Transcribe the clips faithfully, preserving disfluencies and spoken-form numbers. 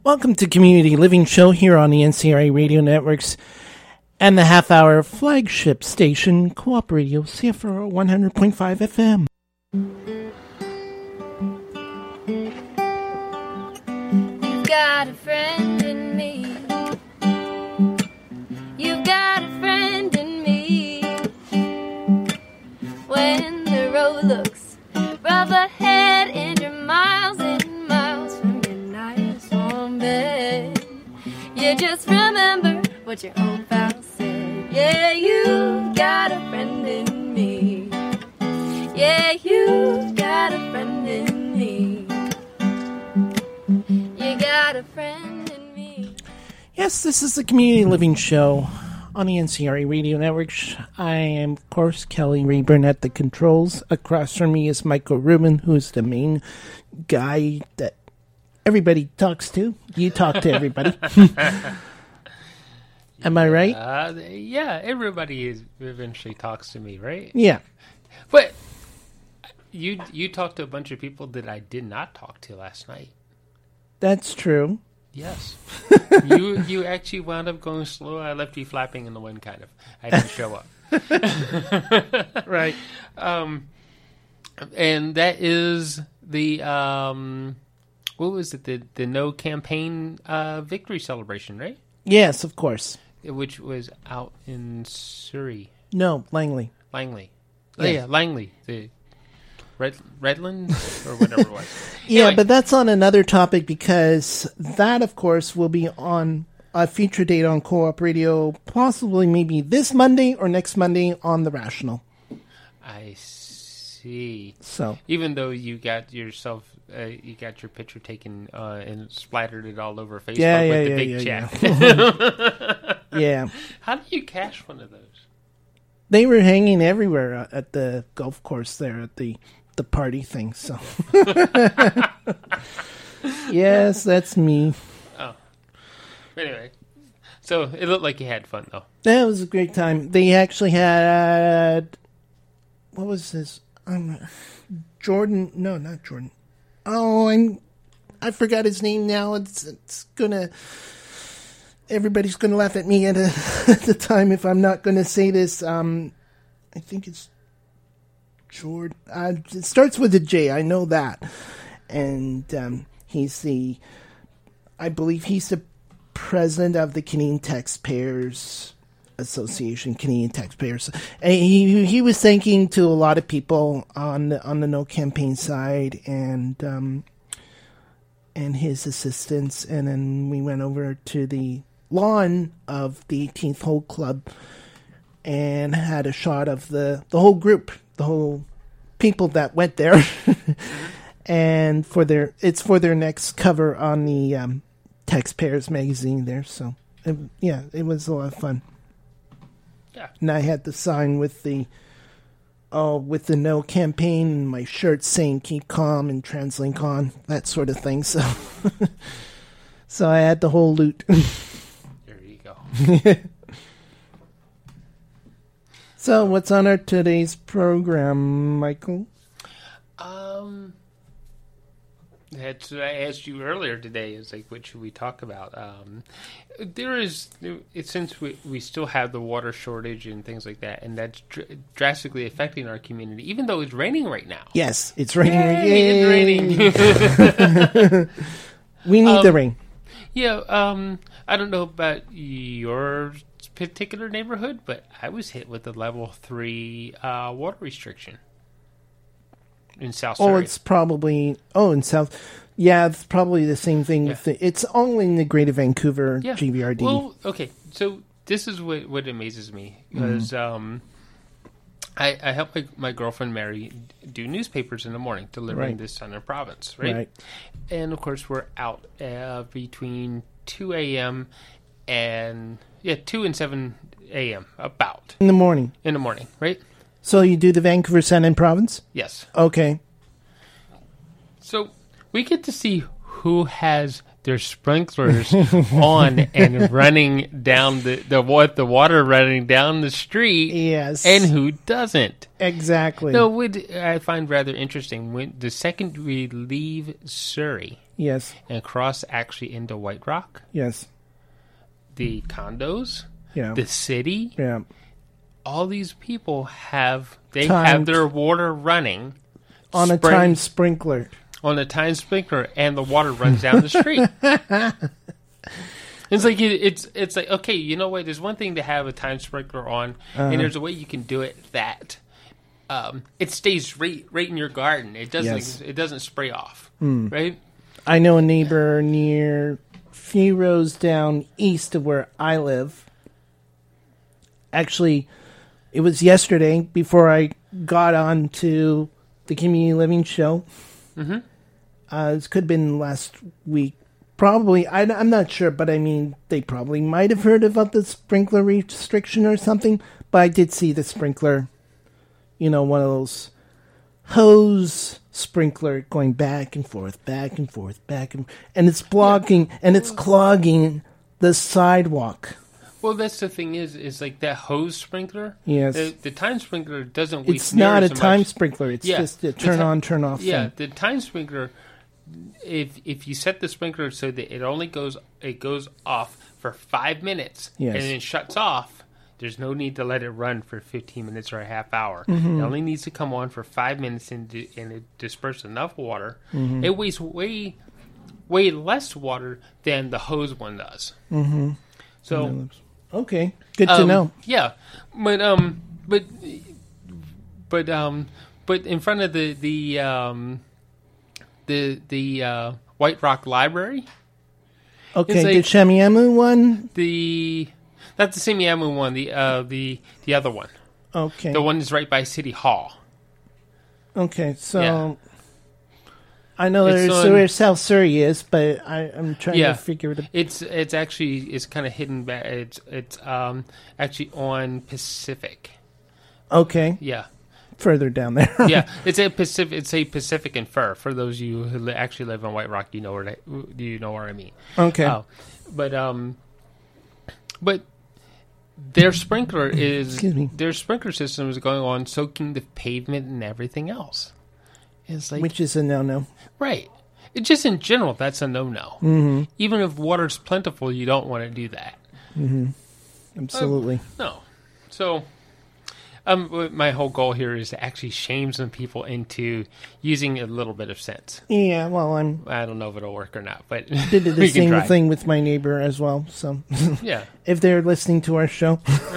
Welcome to Community Living Show here on the N C R A Radio Networks and the half-hour flagship station, Co-op Radio, C F R O one hundred point five F M. You've got a friend in me. You've got a friend in me. When the road looks rough ahead and you're miles and miles from your nice warm bed, you just remember what your old pal said. Yeah, you got a friend in me. Yeah, you got a friend in me. You got a friend in me. Yes, this is the Community Living Show on the N C R A Radio Network. I am, of course, Kelly Rayburn at the controls. Across from me is Michael Rubin, who's the main guy that everybody talks to. You talk to everybody. Am I right? Uh, yeah, everybody is, eventually talks to me, right? Yeah. But you you talked to a bunch of people that I did not talk to last night. That's true. Yes. you you actually wound up going slow. I left you flapping in the wind, kind of. I didn't show up. Right. Um, and that is the, um, what was it, the, the No Campaign uh, victory celebration, right? Yes, of course. Which was out in Surrey. No, Langley. Langley. Oh, Yes. yeah, Langley. The Red Redlands or whatever it was. Yeah, Anyway. but that's on another topic because that, of course, will be on a feature date on Co-op Radio, possibly maybe this Monday or next Monday on The Rational. I see. So, Even though you got yourself, uh, you got your picture taken uh, and splattered it all over Facebook Yeah, with yeah, the yeah, big yeah, check. yeah. How do you cash one of those? They were hanging everywhere at the golf course there at the, the party thing, so. Yes, that's me. Oh. Anyway. So, it looked like you had fun, though. That was a great time. They actually had, what was this? Um, Jordan, no, not Jordan. Oh, I'm, I forgot his name now. It's, it's gonna, everybody's gonna laugh at me at, a, at the time if I'm not gonna say this. Um, I think it's Jordan. Uh, it starts with a J. I know that. And um, he's the, I believe he's the president of the Canadian Taxpayers Association, Canadian Taxpayers. And he he was thanking to a lot of people on the, on the No Campaign side and um, and his assistants. And then we went over to the lawn of the eighteenth Hole Club and had a shot of the, the whole group, the whole people that went there. And for their, it's for their next cover on the um, Taxpayers magazine there. So, it, yeah, it was a lot of fun. Yeah. And I had the sign with the, oh, with the No Campaign and my shirt saying keep calm and TransLink on, that sort of thing. So, so I had the whole loot. There you go. So, what's on our today's program, Michael? Um, that's what I asked you earlier today. Is like, what should we talk about? Um, there is, it, since we we still have the water shortage and things like that, and that's dr- drastically affecting our community. Even though it's raining right now. Yes, it's raining. Yay, Yay. it's raining. We need Um, the rain. Yeah. Um, I don't know about your particular neighborhood, but I was hit with a level three uh, water restriction in South Oh, Surrey. it's probably, oh, in South, yeah, it's probably the same thing. Yeah. With the, it's only in the Greater Vancouver Yeah. G V R D. Well, okay, so this is what, what amazes me, because Mm-hmm. um, I, I help my, my girlfriend Mary do newspapers in the morning, delivering Right. this Southern Province, right? Right. And, of course, we're out uh, between two a.m. and, yeah, two and seven a.m., about, In the morning. in the morning, right? So you do the Vancouver Southern Province? Yes. Okay. So we get to see who has there's sprinklers on and running down the, the what the water running down the street. Yes. And who doesn't? Exactly. No, what I find rather interesting, when the second we leave Surrey Yes. and cross actually into White Rock, Yes. the condos, Yeah. the city, Yeah. all these people have they Timed. have their water running On a spraying- time sprinkler. on a time sprinkler, and the water runs down the street. It's like it, it's it's like, okay, you know what? There's one thing to have a time sprinkler on, Uh-huh. and there's a way you can do it that um, it stays right right in your garden. It doesn't Yes. it doesn't spray off, Hmm. right? I know a neighbor near few rows down east of where I live. Actually, it was yesterday before I got on to the community living show. Mm-hmm. Uh, this could have been last week. Probably, I, I'm not sure, but I mean, they probably might have heard about the sprinkler restriction or something. But I did see the sprinkler, you know, one of those hose sprinkler going back and forth, back and forth, back and and it's blocking and it's clogging the sidewalk. Well, that's the thing is is like that hose sprinkler. Yes. the, the time sprinkler doesn't. waste It's not near a so time much. sprinkler. It's Yeah. just a The turn ti- on, turn off Yeah, thing. the time sprinkler. If if you set the sprinkler so that it only goes it goes off for five minutes Yes. and then shuts off, there's no need to let it run for fifteen minutes or a half hour. Mm-hmm. It only needs to come on for five minutes and di- and it disperses enough water. Mm-hmm. It wastes way way less water than the hose one does. Mm-hmm. So. Okay, good to Um, know. Yeah, but um, but but um, but in front of the the um, the the uh, White Rock Library, Okay, like- the Shamiamu one. the not the Semiamu one, the uh, the the other one, Okay, the one that's right by City Hall. okay. So Yeah. I know It's there's on- where South Surrey is, but I, I'm trying Yeah. to figure it out. It's it's actually it's kind of hidden back. It's it's um actually on Pacific. Okay, Yeah. further down there. Yeah, it's a Pacific. It's a Pacific and Fur. For those of you who li- actually live in White Rock, you know where that, you know where I mean. Okay. Uh, but um, but their sprinkler is Excuse me. their sprinkler system is going on soaking the pavement and everything else. It's like Which is a no-no. right. It just in general, that's a no-no. Mm-hmm. Even if water's plentiful, you don't want to do that. Absolutely. No. So, um, w- my whole goal here is to actually shame some people into using a little bit of sense. Yeah. Well, I'm I don't know if it'll work or not, but did the we can same try. thing with my neighbor as well. So Yeah. if they're listening to our show,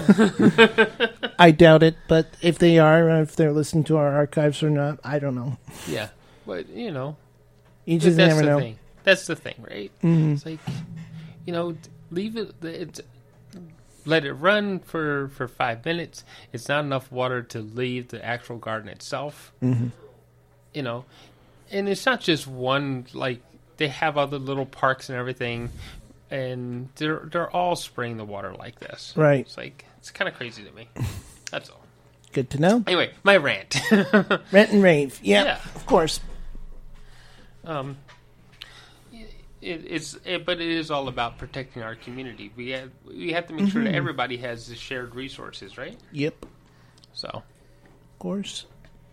I doubt it. But if they are, or if they're listening to our archives or not, I don't know. Yeah. But, you know, You that's just never the know. thing. That's the thing, right? Mm-hmm. It's like, you know, leave it, it's, let it run for, for five minutes. It's not enough water to leave the actual garden itself. Mm-hmm. You know, and it's not just one, like, they have other little parks and everything, and they're they're all spraying the water like this. Right. It's like, it's kind of crazy to me. That's all. Good to know. Anyway, my rant. Rent and rave. Yeah, Yeah. of course. Um, it, it's it, but it is all about protecting our community. We have we have to make sure that everybody has the shared resources, right? Yep, So, of course.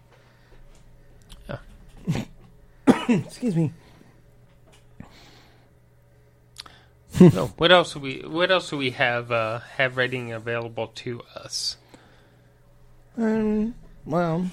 Yeah. Excuse me. so what else do we what else do we have uh, have reading available to us? Um, well,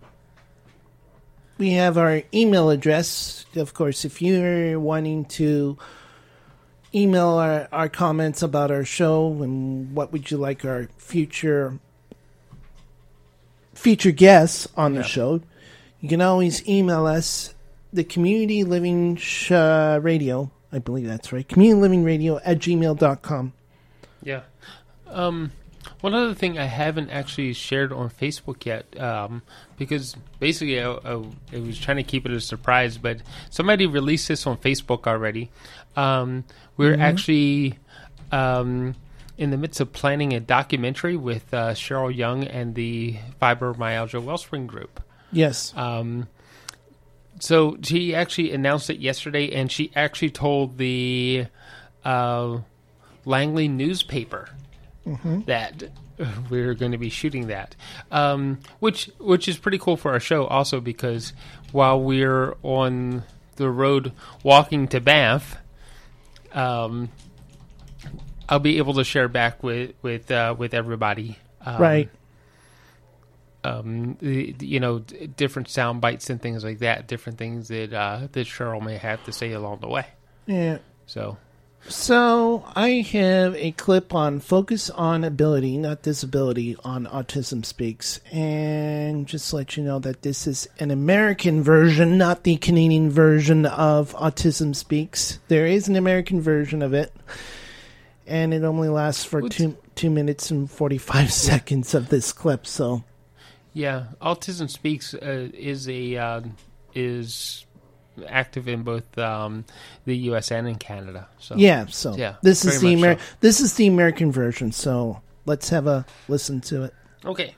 we have our email address. Of course, if you're wanting to email our, our comments about our show and what would you like our future feature guests on the Yeah. show, you can always email us, the Community Living Sh- uh, Radio, I believe that's right, community living radio at gmail dot com. Yeah. Um, one other thing I haven't actually shared on Facebook yet, um, because basically I, I, I was trying to keep it a surprise, but somebody released this on Facebook already. Um, we're Mm-hmm. actually um, in the midst of planning a documentary with uh, Cheryl Young and the Fibromyalgia Wellspring Group. Yes. Um, so she actually announced it yesterday, and she actually told the uh, Langley newspaper mm-hmm. that we're going to be shooting that, um, which which is pretty cool for our show also, because while we're on the road walking to Banff, um, I'll be able to share back with with uh, with everybody, um, right? Um, the, you know, d- different sound bites and things like that, different things that uh, that Cheryl may have to say along the way. Yeah. So. So I have a clip on Focus on Ability, not Disability, on Autism Speaks. And just to let you know that this is an American version, not the Canadian version of Autism Speaks. There is an American version of it. And it only lasts for What's... two two minutes and forty-five seconds of this clip. So, yeah, Autism Speaks uh, is a uh, is... active in both um, the U S and in Canada. So yeah, so yeah, this is the Amer- so. this is the American version. So let's have a listen to it. Okay.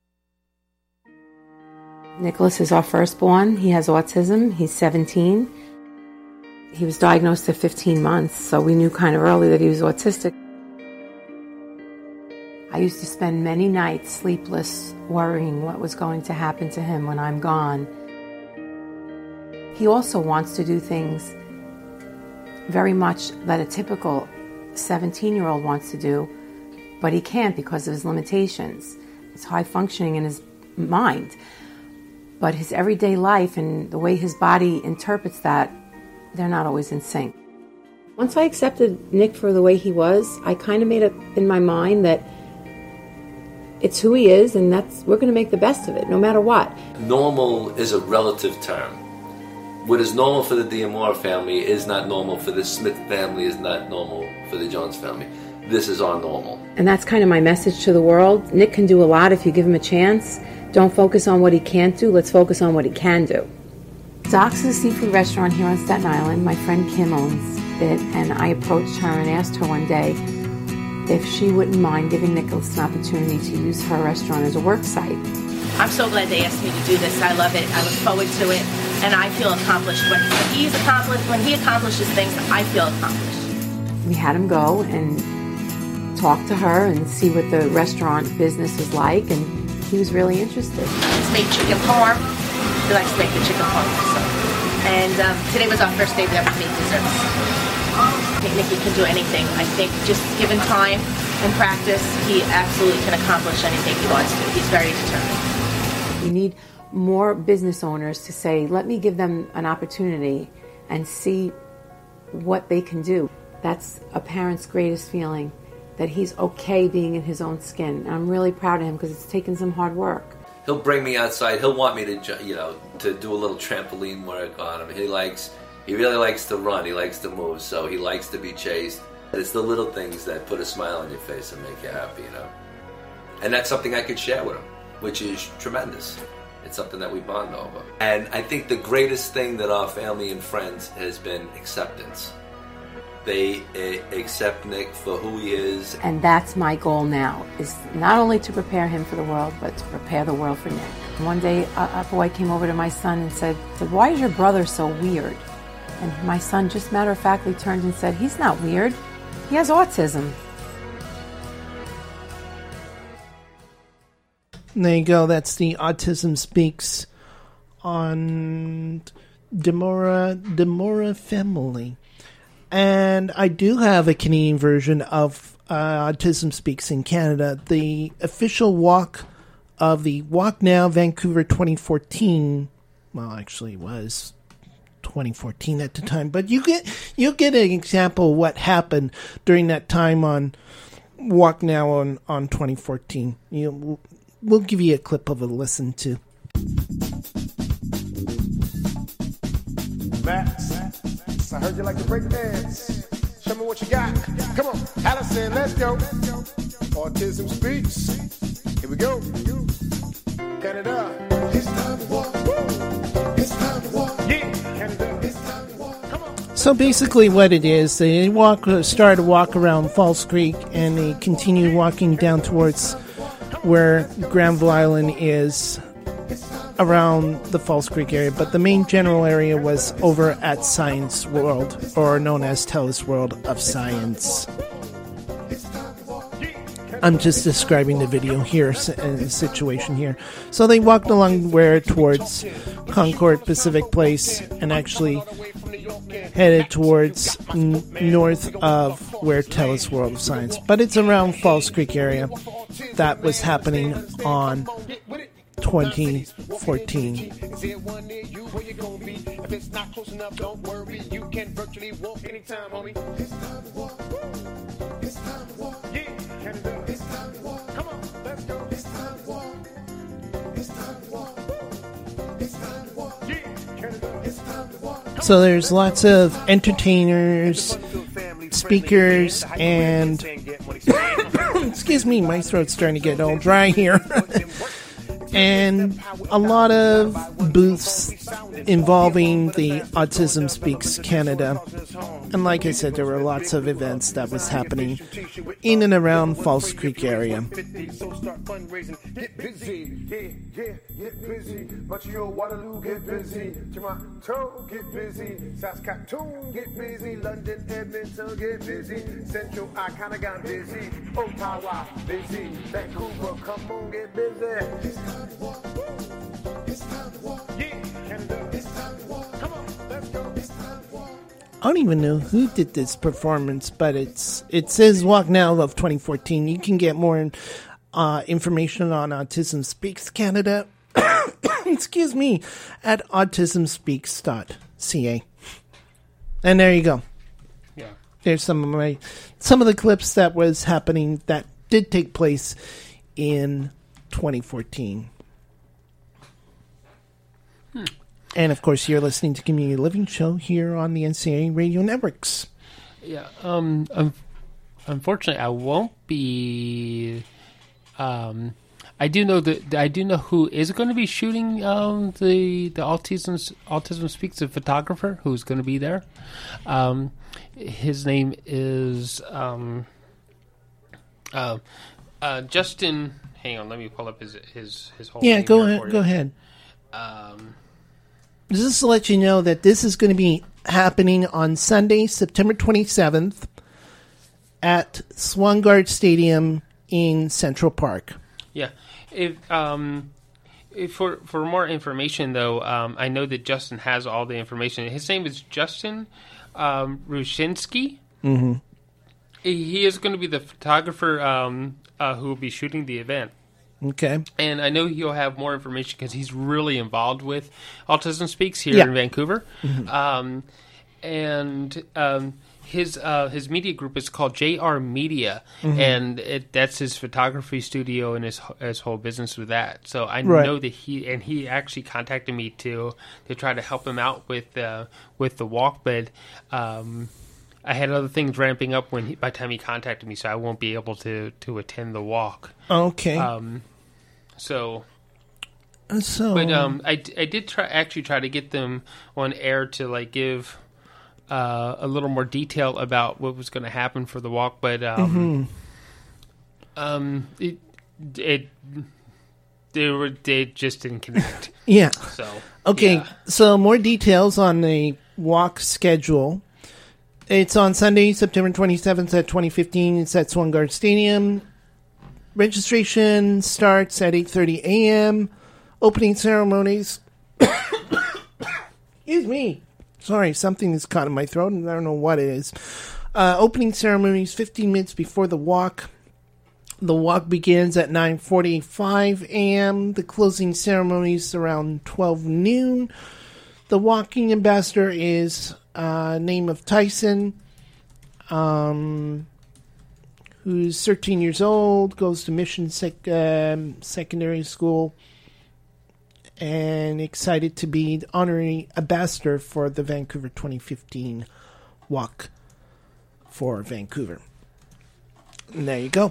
Nicholas is our firstborn. He has autism. He's seventeen. He was diagnosed at fifteen months, so we knew kind of early that he was autistic. I used to spend many nights sleepless, worrying what was going to happen to him when I'm gone. He also wants to do things very much that a typical seventeen-year-old wants to do, but he can't because of his limitations. It's high functioning in his mind. But his everyday life and the way his body interprets that, they're not always in sync. Once I accepted Nick for the way he was, I kind of made up in my mind that it's who he is, and that's we're going to make the best of it, no matter what. Normal is a relative term. What is normal for the Diamora family is not normal for the Smith family, is not normal for the Jones family. This is our normal. And that's kind of my message to the world. Nick can do a lot if you give him a chance. Don't focus on what he can't do. Let's focus on what he can do. Doc's is a seafood restaurant here on Staten Island. My friend Kim owns it, and I approached her and asked her one day if she wouldn't mind giving Nicholas an opportunity to use her restaurant as a work site. I'm so glad they asked me to do this. I love it. I look forward to it. And I feel accomplished. When he's accomplished, when he accomplishes things, I feel accomplished. We had him go and talk to her and see what the restaurant business was like, and he was really interested. He's made chicken parm. He likes to make the chicken parm also. And um, today was our first day we ever made desserts. I think Nicky can do anything. I think just given time and practice, he absolutely can accomplish anything he wants to. He's very determined. We need more business owners to say, let me give them an opportunity and see what they can do. That's a parent's greatest feeling, that he's okay being in his own skin. And I'm really proud of him because it's taken some hard work. He'll bring me outside. He'll want me to, you know, to do a little trampoline work on him. He likes, he really likes to run. He likes to move, so he likes to be chased. It's the little things that put a smile on your face and make you happy, you know. And that's something I could share with him, which is tremendous. It's something that we bond over. And I think the greatest thing that our family and friends has been acceptance. They uh, accept Nick for who he is. And that's my goal now, is not only to prepare him for the world, but to prepare the world for Nick. One day, a, a boy came over to my son and said, said, why is your brother so weird? And my son just matter-of-factly turned and said, he's not weird. He has autism. There you go. That's the Autism Speaks on Diamora, Diamora Family. And I do have a Canadian version of uh, Autism Speaks in Canada. The official walk of the Walk Now Vancouver twenty fourteen, well, actually it was twenty fourteen at the time, but you get you get an example of what happened during that time on Walk Now on, on twenty fourteen. You know, we'll give you a clip of a listen to. Max, I heard you like to break dance. Show me what you got. Come on, Allison, let's go. Autism Speaks. Here we go. Canada. It's time to walk. It's time to walk. Yeah, Canada. It's time to walk. Come on. So basically what it is, they walk, start to walk around Falls Creek, and they continue walking down towards where Granville Island is. around the Falls Creek area, but the main general area was over at Science World, or known as Telus World of Science. I'm just describing the video here, and the situation here. So they walked along where towards Concord Pacific Place, and actually headed towards n- north of where Telus World of Science. But it's around Falls Creek area. That was happening on twenty fourteen. Is it one near you where you gonna be? If it's not close enough, don't worry. You can virtually walk anytime, homie. It's time to walk. It's time to walk. Yeah, Canada. It's time to walk. Come on, let's go. It's time to walk. It's time to walk. It's time to walk. Yeah, Canada. It's time to walk. So there's lots of entertainers, speakers, and excuse me, my throat's starting to get all dry here. And a lot of booths involving the Autism Speaks Canada. And like I said, there were lots of events that was happening in and around Falls Creek area. So start fundraising, get busy, yeah, yeah, get busy. Montreal, Waterloo, get busy. Toronto, get busy. Saskatoon, get busy. London, Edmonton, get busy. Central, I kinda got busy. Ottawa, busy. Vancouver, come on, get busy. It's time to walk. It's time to walk. Yeah, Canada. It's time to walk. Come on, let's go. It's time to walk. I don't even know who did this performance, but it's it says Walk Now of twenty fourteen. You can get more uh, information on Autism Speaks Canada, excuse me, at autism speaks dot c a. And there you go. Yeah. There's some of my some of the clips that was happening that did take place in twenty fourteen. Hmm. And, of course, you're listening to Community Living Show here on the N C A A Radio Networks. Yeah. Um. um unfortunately, I won't be. Um. I do know that I do know who is going to be shooting um, the the Autism Autism Speaks, the photographer who's going to be there. Um, his name is um, uh, uh, Justin. Hang on, let me pull up his his his whole. Yeah, name go here ahead. for you. Go ahead. Um, Just to let you know that this is going to be happening on Sunday, September twenty-seventh, at Swangard Stadium in Central Park. Yeah. If um, if for for more information though, um, I know that Justin has all the information. His name is Justin um, Rushinsky. Mm-hmm. He is going to be the photographer um, uh, who will be shooting the event. Okay. And I know he'll have more information because he's really involved with Autism Speaks here Yeah. in Vancouver. Mm-hmm. Um, and um, his uh, his media group is called J R Media, Mm-hmm. and it, that's his photography studio and his his whole business with that. So I Right. know that he and he actually contacted me to to try to help him out with uh, with the walk, but. Um, I had other things ramping up when he, by the time he contacted me, so I won't be able to, to attend the walk. Okay. Um, so, so, but um, I, I did try actually try to get them on air to like give uh, a little more detail about what was going to happen for the walk, but um, mm-hmm. um, it it they were they just didn't connect. yeah. So Okay. yeah. So more details on the walk schedule. It's on Sunday, September twenty-seventh at twenty fifteen. It's at Swangard Stadium. Registration starts at eight thirty a.m. Opening ceremonies. Excuse me. Sorry, something is caught in my throat, and I don't know what it is. Uh, opening ceremonies fifteen minutes before the walk. The walk begins at nine forty-five a.m. The closing ceremony is around twelve noon. The walking ambassador is uh, name of Tyson, um, who's thirteen years old, goes to Mission sec- um, Secondary School, and excited to be the honorary ambassador for the Vancouver twenty fifteen Walk for Vancouver. And there you go.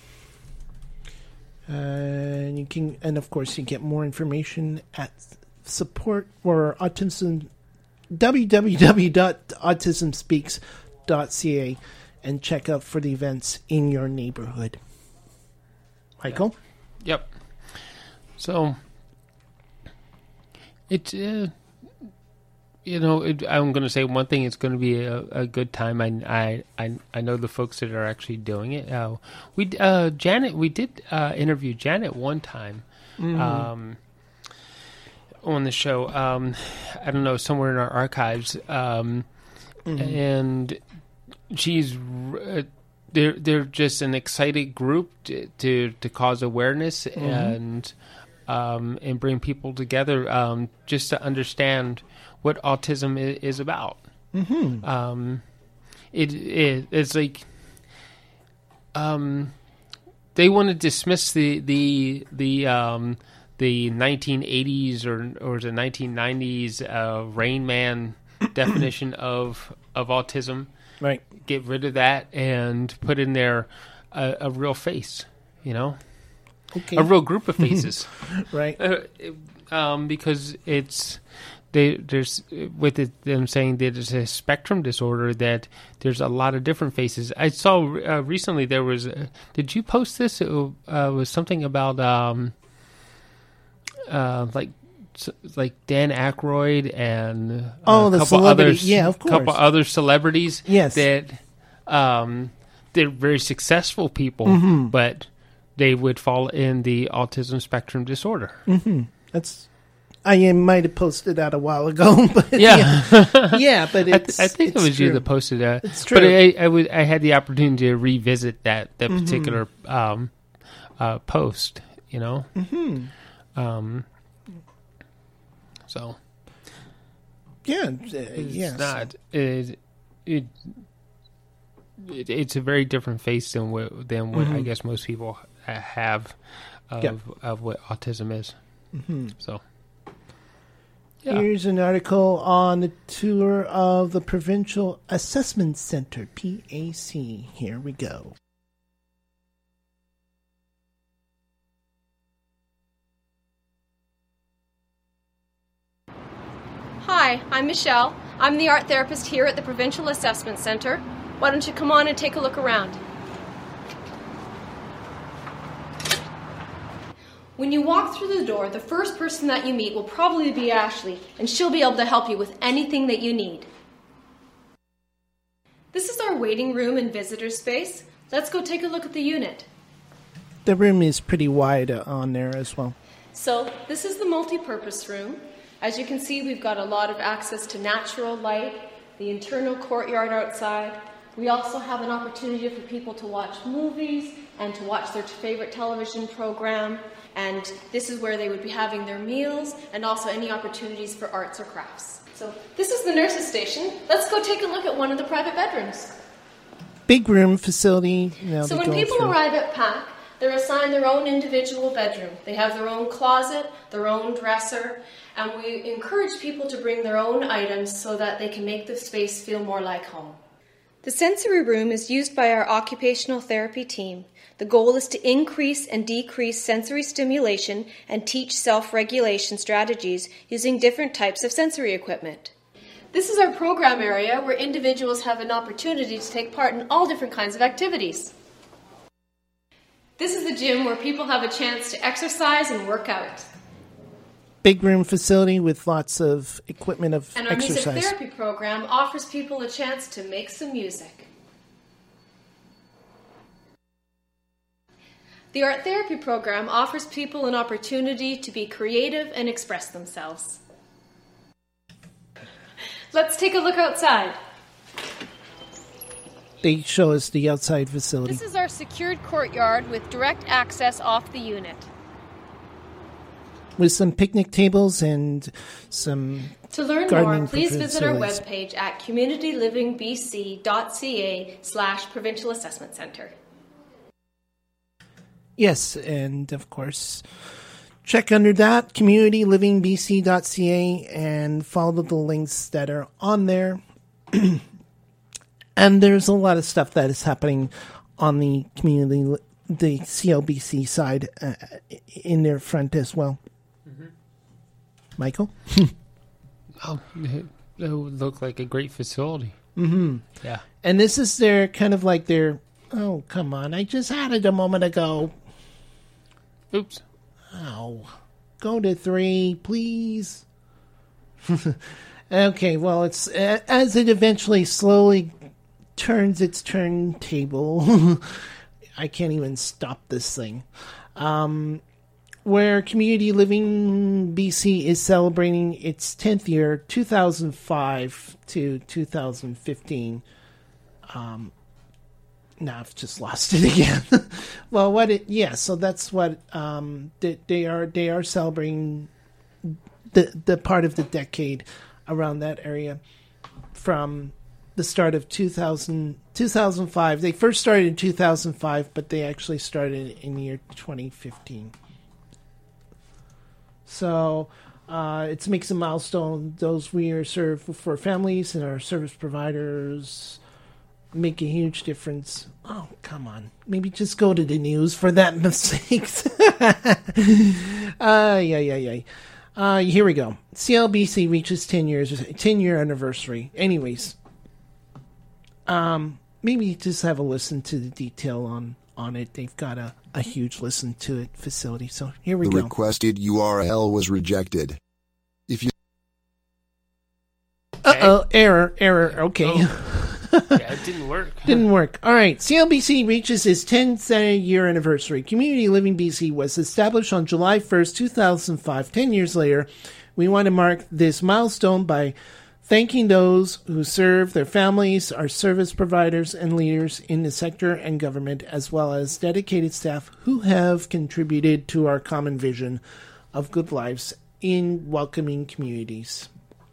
Uh, and you can, and of course, you get more information at support or autism w w w dot autism speaks dot c a and check out for the events in your neighborhood. Michael? Yep. So, It's, uh, you know, it, I'm going to say one thing. It's going to be a, a good time. I, I, I, I know the folks that are actually doing it. Uh, we, uh, Janet, we did uh, interview Janet one time mm-hmm. um, on the show. Um, I don't know, somewhere in our archives, um, mm-hmm. and she's. Uh, they're they're just an excited group to to, to cause awareness mm-hmm. and. Um, and bring people together um, just to understand what autism is, is about. Mm-hmm. Um, it, it it's like um, they want to dismiss the the the um, the nineteen eighties or or the nineteen nineties uh, Rain Man definition of of autism. Right. Get rid of that and put in there a, a real face. You know. Okay. A real group of faces, right? Uh, um, because it's they, there's with it, them saying that it's a spectrum disorder, that there's a lot of different faces. I saw uh, recently there was. A, did you post this? It uh, was something about um, uh, like like Dan Aykroyd and uh, oh, a the couple celebrity, others, yeah, of course, couple other celebrities, yes, that um, they're very successful people, mm-hmm. but. They would fall in the autism spectrum disorder. Mm-hmm. That's I might have posted that a while ago, but yeah, yeah, yeah but it's, I, th- I think it's it was true. you that posted that. It's true, but I, I, would, I had the opportunity to revisit that that mm-hmm. particular um, uh, post. You know, mm-hmm. um, so yeah, uh, it's yes. not it, it, it. It's a very different face than what than what mm-hmm. I guess most people have of yep. of what autism is. Mm-hmm. So yeah. Here's an article on the tour of the Provincial Assessment Center, P A C. Here we go. Hi, I'm Michelle. I'm the art therapist here at the Provincial Assessment Center. Why don't you come on and take a look around? When you walk through the door, the first person that you meet will probably be Ashley, and she'll be able to help you with anything that you need. This is our waiting room and visitor space. Let's go take a look at the unit. The room is pretty wide on there as well. So, this is the multi-purpose room. As you can see, we've got a lot of access to natural light, the internal courtyard outside. We also have an opportunity for people to watch movies and to watch their favorite television program. And this is where they would be having their meals and also any opportunities for arts or crafts. So this is the nurse's station. Let's go take a look at one of the private bedrooms. Big room facility. You know, so when people through. arrive at P A C, they're assigned their own individual bedroom. They have their own closet, their own dresser, and we encourage people to bring their own items so that they can make the space feel more like home. The sensory room is used by our occupational therapy team. The goal is to increase and decrease sensory stimulation and teach self-regulation strategies using different types of sensory equipment. This is our program area where individuals have an opportunity to take part in all different kinds of activities. This is the gym where people have a chance to exercise and work out. Big room facility with lots of equipment of and our exercise. music therapy program offers people a chance to make some music. The art therapy program offers people an opportunity to be creative and express themselves. Let's take a look outside. They show us the outside facility. This is our secured courtyard with direct access off the unit. With some picnic tables and some To learn gardening more, please visit our facilities. webpage at communityliving.bc.ca slash provincial assessment center. Yes, and of course, check under that, communityliving.bc.ca, and follow the links that are on there. And there's a lot of stuff that is happening on the community, the C L B C side uh, in their front as well. Mm-hmm. Michael? Oh, it, it would look like a great facility. Mm-hmm. Yeah. And this is their kind of like their, oh, come on, I just had it a moment ago. Oops. Ow. Go to three, please. Okay, well, it's uh, as it eventually slowly turns its turntable. I can't even stop this thing. Um, where Community Living B C is celebrating its tenth year, two thousand five to two thousand fifteen. Um, now I've just lost it again. Well, what it, yeah, so that's what, um, they, they are, they are celebrating the, the part of the decade around that area from the start of two thousand, two thousand five. They first started in two thousand five, but they actually started in the year twenty fifteen. So uh, it makes a milestone. Those we are serve for families and our service providers make a huge difference. Oh, come on. Maybe just go to the news for that mistake. uh, yeah, yeah, yeah. Uh, here we go. C L B C reaches ten years, ten year anniversary. Anyways, um, maybe just have a listen to the detail on, on it. They've got a, a huge listen to it facility. So here we the go. The requested U R L was rejected. If you Uh oh, error, error. Okay. Oh. Yeah, it didn't work. Didn't work. All right. C L B C reaches its tenth year anniversary. Community Living B C was established on July first, two thousand five. Ten years later, we want to mark this milestone by thanking those who serve their families, our service providers, and leaders in the sector and government, as well as dedicated staff who have contributed to our common vision of good lives in welcoming communities.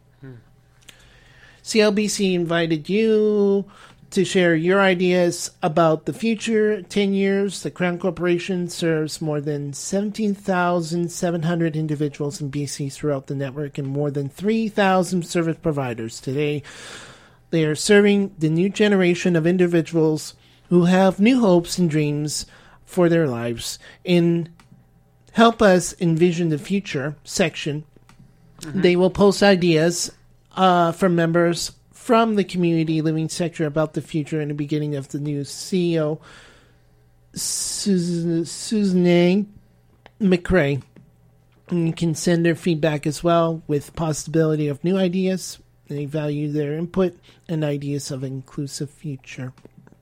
C L B C invited you to share your ideas about the future. ten years, the Crown Corporation serves more than seventeen thousand seven hundred individuals in B C throughout the network and more than three thousand service providers. Today, they are serving the new generation of individuals who have new hopes and dreams for their lives. In Help Us Envision the Future section, mm-hmm. they will post ideas Uh, from members from the community living sector about the future and the beginning of the new C E O, Susan, Susan McRae. And you can send their feedback as well with possibility of new ideas. They value their input and ideas of an inclusive future.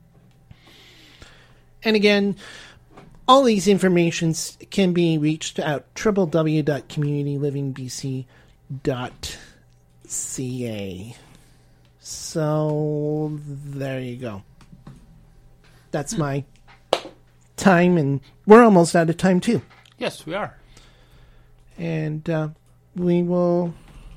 And again, all these informations can be reached at w w w dot community living b c dot c a. So there you go. That's my time, and we're almost out of time too. Yes, we are. And uh, we will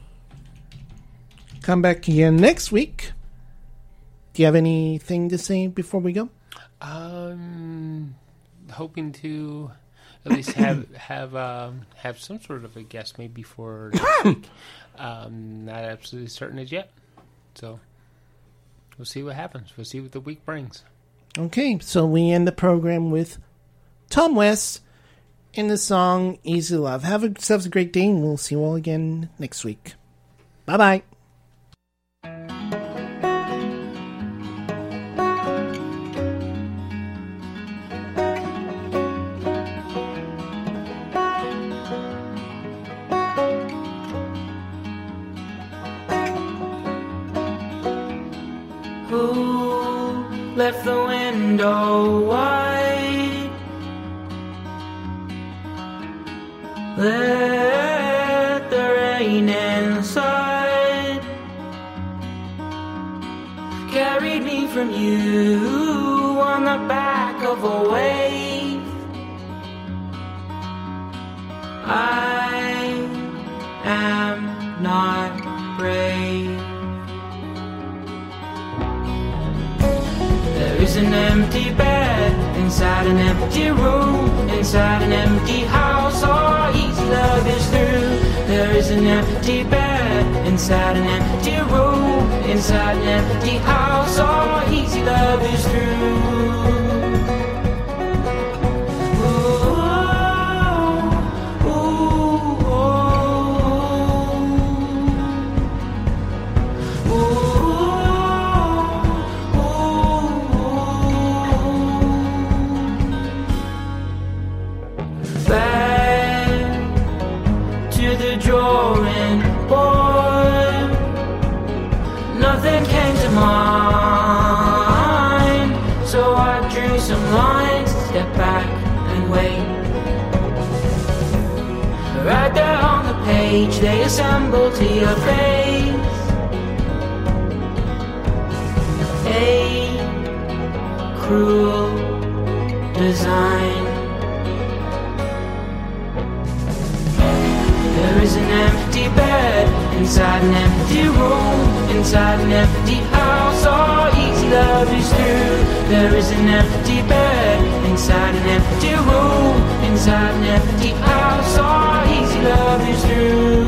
come back again next week. Do you have anything to say before we go? Um, hoping to at least have have um, have some sort of a guest maybe for next week. Um, not absolutely certain as yet. So we'll see what happens. We'll see what the week brings. Okay, so we end the program with Tom West in the song Easy Love. Have yourselves a great day, and we'll see you all again next week. Bye-bye. Left the window wide, let the rain inside, carried me from you on the back of a wave. I am not brave. There's an empty bed inside an empty room, inside an empty house. All easy love is through. There is an empty bed inside an empty room, inside an empty house. All easy love is through. Drawing board, drew some lines, step back and wait. Right there on the page, they assemble to your face. A cruel design. There is an empty bed inside an empty room, inside an empty house. All easy love is through. There is an empty bed inside an empty room, inside an empty house. All easy love is through.